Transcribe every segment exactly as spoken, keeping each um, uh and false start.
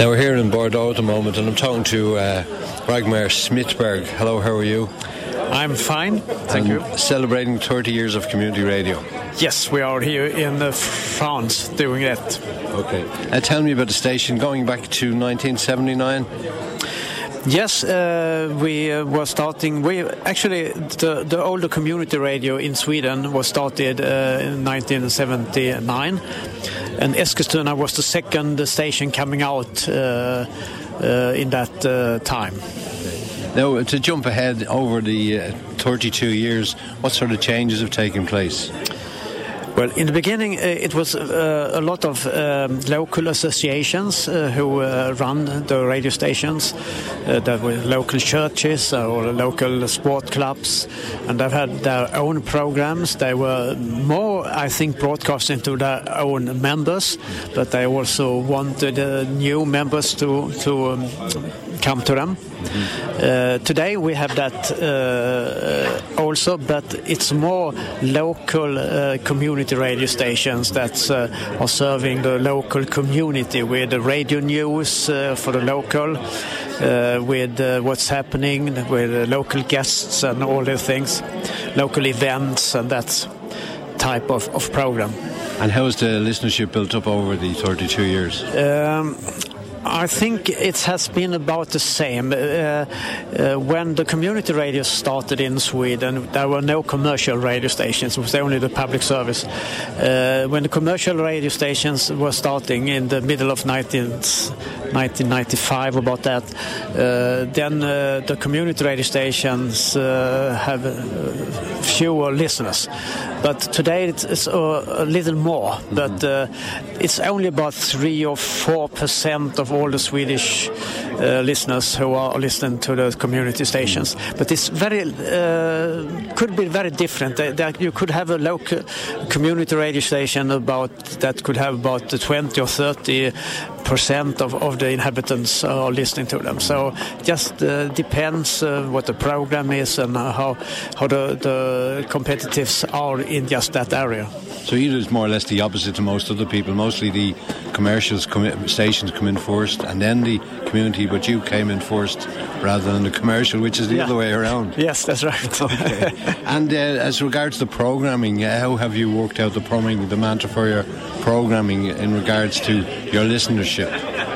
Now we're here in Bordeaux at the moment, and I'm talking to uh, Ragnar Smithberg. Hello, how are you? I'm fine, thank and you. Celebrating thirty years of community radio. Yes, we are here in uh, France doing that. Okay. Uh, tell me about the station going back to nineteen seventy-nine. Yes, uh, we uh, were starting. We actually the the older community radio in Sweden was started uh, in nineteen seventy-nine, and Eskilstuna was the second station coming out uh, uh, in that uh, time. Now, to jump ahead over the uh, thirty-two years, what sort of changes have taken place? Well, in the beginning, uh, it was uh, a lot of um, local associations uh, who uh, run the radio stations. Uh, there were local churches or local sport clubs, and they've had their own programs. They were more, I think, broadcasting to their own members, but they also wanted uh, new members to to um, come to them. Uh, today we have that uh, also, but it's more local uh, community radio stations that uh, are serving the local community with the radio news uh, for the local, uh, with uh, what's happening, with uh, local guests and all the things, local events and that type of, of program. And how has the listenership built up over the thirty-two years? Um, I think it has been about the same. Uh, uh, when the community radio started in Sweden, there were no commercial radio stations. It was only the public service. Uh, when the commercial radio stations were starting in the middle of nineteen ninety-five, about that, uh, then uh, the community radio stations uh, have uh, fewer listeners. But today it's uh, a little more. Mm-hmm. But uh, it's only about three or four percent of all the Swedish uh, listeners who are listening to the community stations. But it's very uh, could be very different. They, they, you could have a local community radio station about that could have about twenty or thirty percent of, of the inhabitants are listening to them. So just uh, depends uh, what the program is and how how the, the competitives are in just that area. So you is more or less the opposite to most other people. Mostly the commercials come in, stations come in first, and then the community, but you came in first rather than the commercial, which is the yeah. other way around. Yes, that's right. Okay. And uh, as regards the programming, uh, how have you worked out the programming, the mantra for your programming in regards to your listenership?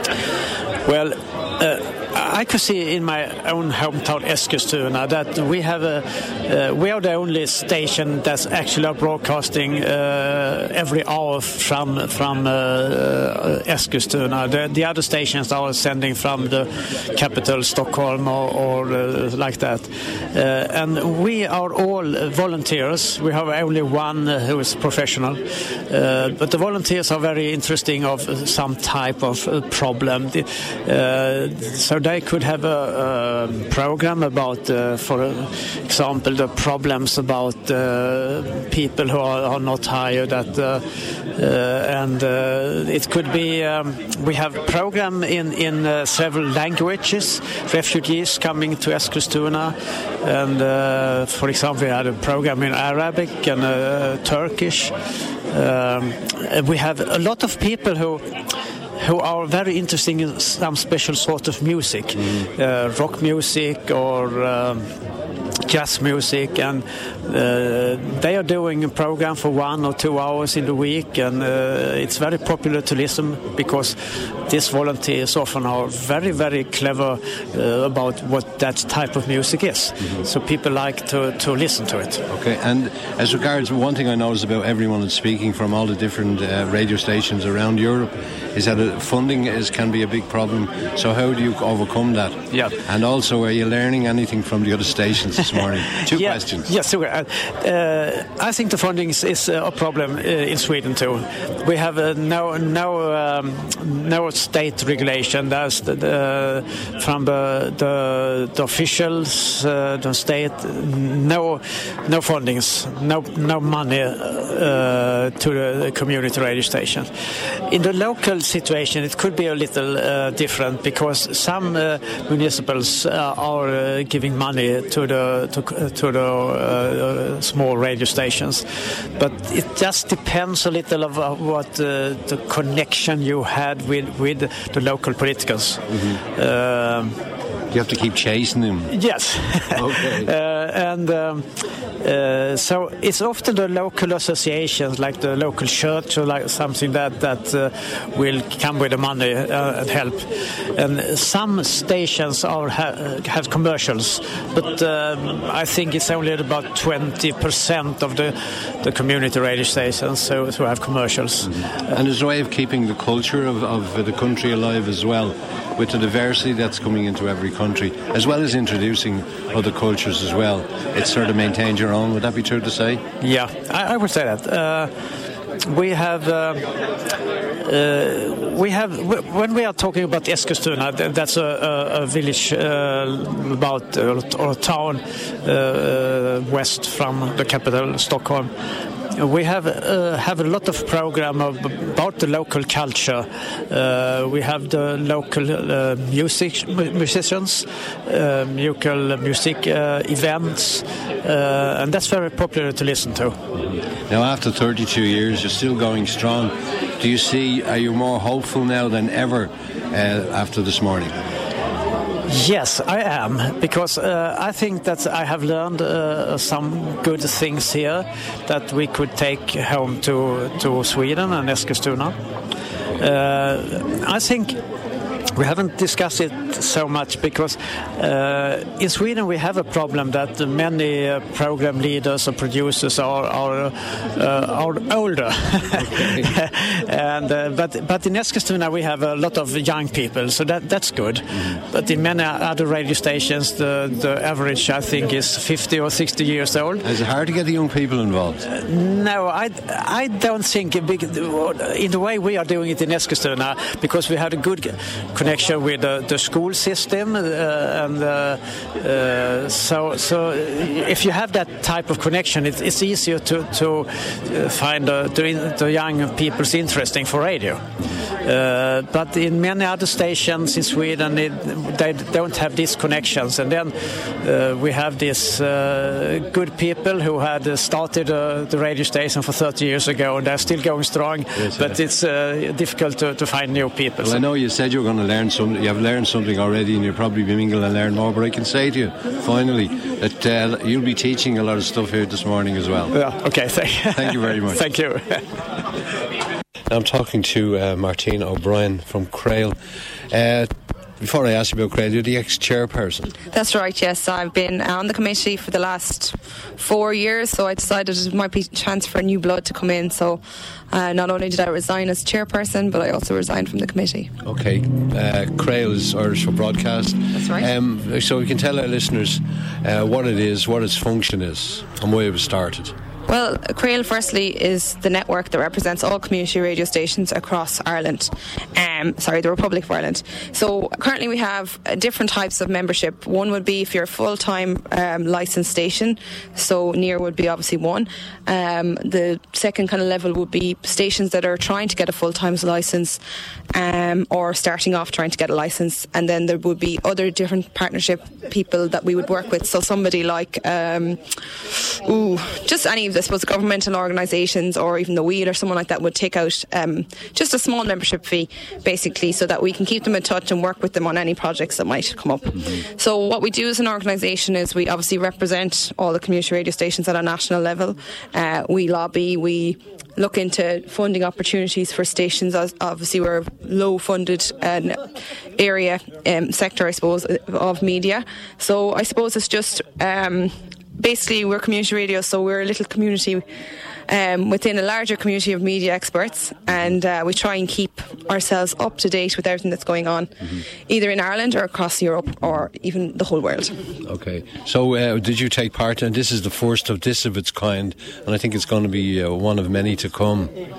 Well, uh, I could see in my own hometown Eskilstuna that we have a uh, we are the only station that's actually are broadcasting uh, every hour from from uh, uh, Eskilstuna. The, the other stations are sending from the capital Stockholm or, or uh, like that, uh, and we are all volunteers. We have only one uh, who is professional, uh, but the volunteers are very interesting of some type of uh, problem. Uh, so they could have a, a program about, uh, for example, the problems about uh, people who are, are not hired at, uh, uh, and uh, it could be, um, we have program in, in uh, several languages, refugees coming to Eskilstuna, and uh, for example, we had a program in Arabic and uh, Turkish. Um, we have a lot of people who who are very interested in some special sort of music, mm. uh, rock music or um, jazz music, and uh, they are doing a program for one or two hours in the week, and uh, it's very popular to listen because these volunteers often are very, very clever uh, about what that type of music is. Mm-hmm. So people like to, to listen to it. Okay, and as regards, one thing I noticed about everyone that's speaking from all the different uh, radio stations around Europe is that uh, funding is can be a big problem. So how do you overcome that? Yeah. And also, are you learning anything from the other stations this morning? Two yeah, questions. Yes, uh, uh, I think the funding is, is a problem uh, in Sweden too. We have uh, no no um, no state regulation. There's the, the, from the the, the officials, uh, the state, no no fundings, no no money uh, to the community radio station. In the local situation, it could be a little uh, different because some uh, municipals uh, are uh, giving money to the to, to the uh, small radio stations. But it just depends a little of what uh, the connection you had with, with the local politicals. Mm-hmm. Um, You have to keep chasing them. Yes. Okay. uh, and um, uh, so it's often the local associations, like the local church or like something that that uh, will come with the money uh, and help. And some stations are ha- have commercials, but um, I think it's only about twenty percent of the the community radio stations so who have commercials. Mm-hmm. And there's a way of keeping the culture of, of the country alive as well, with the diversity that's coming into every country, as well as introducing other cultures as well. It sort of maintains your own. Would that be true to say? Yeah, I, I would say that. Uh, we have, uh, uh, we have. When we are talking about Eskilstuna, that's a, a, a village uh, about uh, or a town uh, west from the capital, Stockholm. We have uh, have a lot of program of, about the local culture. Uh, we have the local uh, music musicians, uh, local music uh, events, uh, and that's very popular to listen to. Now, after thirty-two years, you're still going strong. Do you see? Are you more hopeful now than ever uh, after this morning? Yes, I am, because uh, I think that I have learned uh, some good things here that we could take home to, to Sweden and Eskilstuna. Uh, I think we haven't discussed it so much because uh, in Sweden we have a problem that many uh, program leaders or producers are are, uh, are older. Okay. and uh, but but in Eskilstuna we have a lot of young people, so that that's good. Mm-hmm. But in many other radio stations the the average I think is fifty or sixty years old. Is it hard to get the young people involved? Uh, no, I I don't think a big, in the way we are doing it in Eskilstuna, because we have a good connection with uh, the school system, uh, and uh, uh, so so if you have that type of connection, it's, it's easier to to find uh, the, the young people's interesting for radio. Uh, but in many other stations in Sweden, it, they don't have these connections, and then uh, we have these uh, good people who had started uh, the radio station for thirty years ago, and they're still going strong. Yes, but yeah. It's uh, difficult to, to find new people. Well, I know you said you were going to learn something. You have learned something already, and you'll probably be mingle and learn more. But I can say to you, finally, that uh, you'll be teaching a lot of stuff here this morning as well. Yeah. Okay. Thank, thank you very much. Thank you. I'm talking to uh, Martina O'Brien from Crail. Uh, Before I ask you about Crail, you're the ex-chairperson. That's right, yes. I've been on the committee for the last four years, so I decided it might be a chance for new blood to come in. So uh, not only did I resign as chairperson, but I also resigned from the committee. Okay. Uh, Crail is Irish for Broadcast. That's right. Um, so we can tell our listeners uh, what it is, what its function is, and why it was started. Well, Crail, firstly, is the network that represents all community radio stations across Ireland. Um, sorry, the Republic of Ireland. So currently we have uh, different types of membership. One would be if you're a full-time um, licensed station, so N E R would be obviously one. Um, the second kind of level would be stations that are trying to get a full-time licence um, or starting off trying to get a licence. And then there would be other different partnership people that we would work with. So somebody like, um, ooh, just any of the I suppose governmental organisations or even the Wheel or someone like that would take out um, just a small membership fee basically, so that we can keep them in touch and work with them on any projects that might come up. Mm-hmm. So what we do as an organisation is we obviously represent all the community radio stations at a national level. Uh, we lobby, we look into funding opportunities for stations. As obviously we're a low funded uh, area um, sector I suppose of media, so I suppose it's just um, basically, we're community radio, so we're a little community um, within a larger community of media experts, and uh, we try and keep ourselves up to date with everything that's going on, mm-hmm. either in Ireland or across Europe or even the whole world. Okay. So uh, did you take part in, this is the first of this of its kind, and I think it's going to be uh, one of many to come.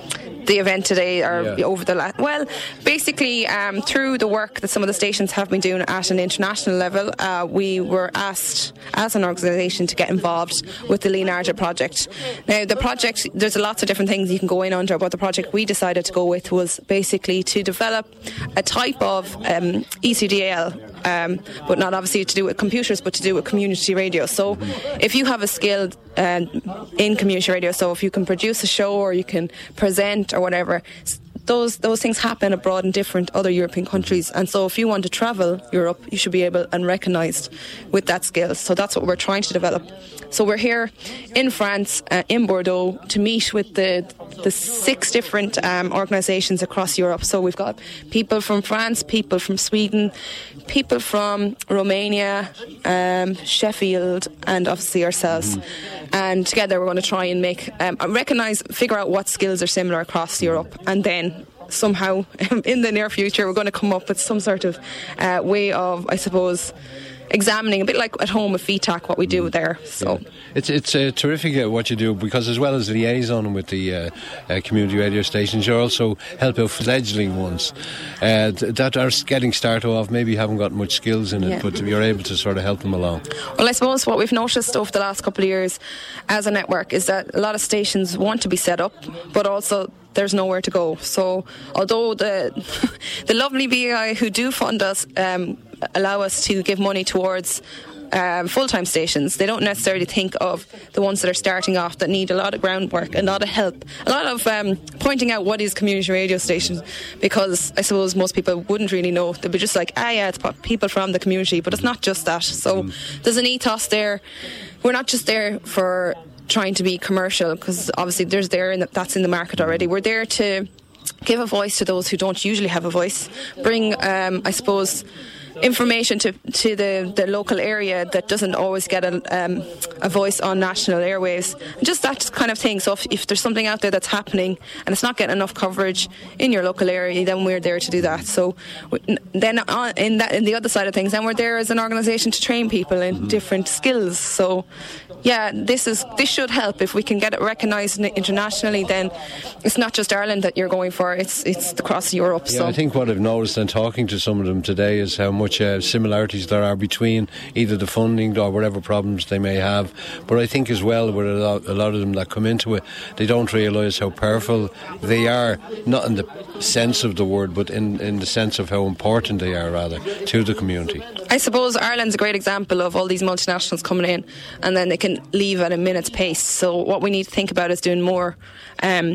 the event today or Yeah. over the last. Well, basically, um, through the work that some of the stations have been doing at an international level, uh, we were asked as an organisation to get involved with the Leonardo project. Now, the project, there's lots of different things you can go in under, but the project we decided to go with was basically to develop a type of um, E C D L, um, but not obviously to do with computers, but to do with community radio. So if you have a skill uh, in community radio, so if you can produce a show or you can present or whatever, those those things happen abroad in different other European countries. And so if you want to travel Europe, you should be able and recognised with that skill. So that's what we're trying to develop. So we're here in France, uh, in Bordeaux, to meet with the the six different um, organisations across Europe. So we've got people from France, people from Sweden, people from Romania, um, Sheffield, and obviously ourselves. Mm. And together we're going to try and make, um, recognise, figure out what skills are similar across Europe, and then somehow in the near future we're going to come up with some sort of uh, way of, I suppose, examining, a bit like at home with V TAC, what we do there. So yeah. It's it's uh, terrific uh, what you do, because as well as liaison with the uh, uh, community radio stations, you also help out fledgling ones uh, th- that are getting started off, maybe haven't got much skills in it, yeah. but you're able to sort of help them along. Well, I suppose what we've noticed over the last couple of years as a network is that a lot of stations want to be set up, but also there's nowhere to go. So although the the lovely B I who do fund us um, allow us to give money towards um, full-time stations, they don't necessarily think of the ones that are starting off, that need a lot of groundwork, a lot of help, a lot of um, pointing out what is community radio station, because I suppose most people wouldn't really know. They'd be just like, ah yeah, it's people from the community, but it's not just that. So mm. there's an ethos there. We're not just there for trying to be commercial, because obviously there's there in the, that's in the market already. We're there to give a voice to those who don't usually have a voice, bring um, I suppose information to to the, the local area that doesn't always get a, um, a voice on national airwaves, just that kind of thing. So if, if there's something out there that's happening and it's not getting enough coverage in your local area, then we're there to do that. So then on, in that in the other side of things, then we're there as an organisation to train people in mm-hmm. different skills. So yeah, this is this should help. If we can get it recognised internationally, then it's not just Ireland that you're going for, it's it's across Europe. Yeah, so I think what I've noticed in talking to some of them today is how much uh, similarities there are between either the funding or whatever problems they may have. But I think as well, with a lot, a lot of them that come into it, they don't realise how powerful they are, not in the sense of the word, but in, in the sense of how important they are, rather, to the community. I suppose Ireland's a great example of all these multinationals coming in and then they can leave at a minute's pace. So what we need to think about is doing more um,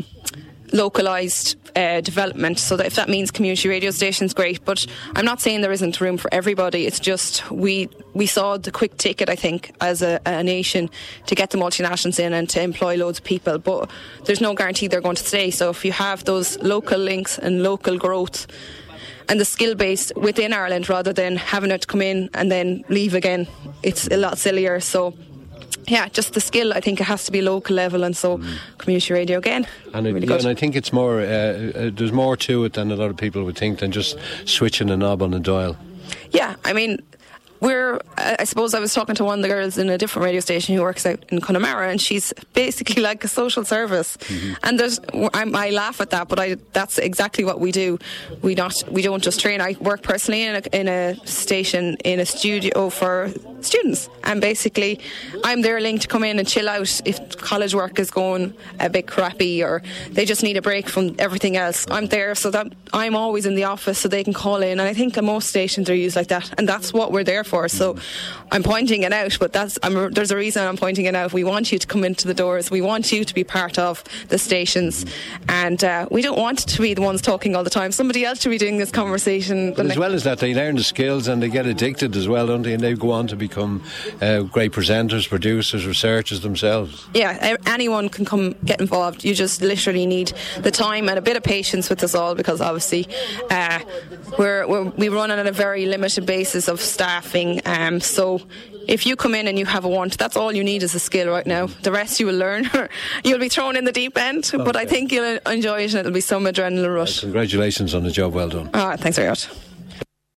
localised uh, development, so that if that means community radio stations, great. But I'm not saying there isn't room for everybody. It's just we we saw the quick ticket, I think, as a, a nation to get the multinationals in and to employ loads of people, but there's no guarantee they're going to stay. So if you have those local links and local growth and the skill base within Ireland, rather than having it come in and then leave again, it's a lot sillier. So yeah, just the skill, I think it has to be local level, and so mm. community radio again. And, it, really yeah, good. and I think it's more, uh, uh, there's more to it than a lot of people would think, than just switching a knob on a dial. Yeah, I mean, we're, I suppose I was talking to one of the girls in a different radio station who works out in Connemara, and she's basically like a social service. Mm-hmm. And there's, I'm, I laugh at that, but I, that's exactly what we do. We not, we don't just train. I work personally in a, in a station, in a studio for students, and basically I'm their link to come in and chill out if college work is going a bit crappy or they just need a break from everything else. I'm there so that I'm always in the office so they can call in, and I think most stations are used like that, and that's what we're there for. So I'm pointing it out, but that's I'm, there's a reason I'm pointing it out. We want you to come into the doors, we want you to be part of the stations, and uh, we don't want to be the ones talking all the time. Somebody else should be doing this conversation. But as well as that, they learn the skills and they get addicted as well, don't they? And they go on to become uh, great presenters, producers, researchers themselves. Yeah, anyone can come get involved. You just literally need the time and a bit of patience with us all, because obviously uh, we're, we're we run on a very limited basis of staffing. Um, so if you come in and you have a want, that's all you need is a skill right now. The rest you will learn. You'll be thrown in the deep end, okay. But I think you'll enjoy it and it'll be some adrenaline rush. Uh, congratulations on the job well done. Ah, thanks very much.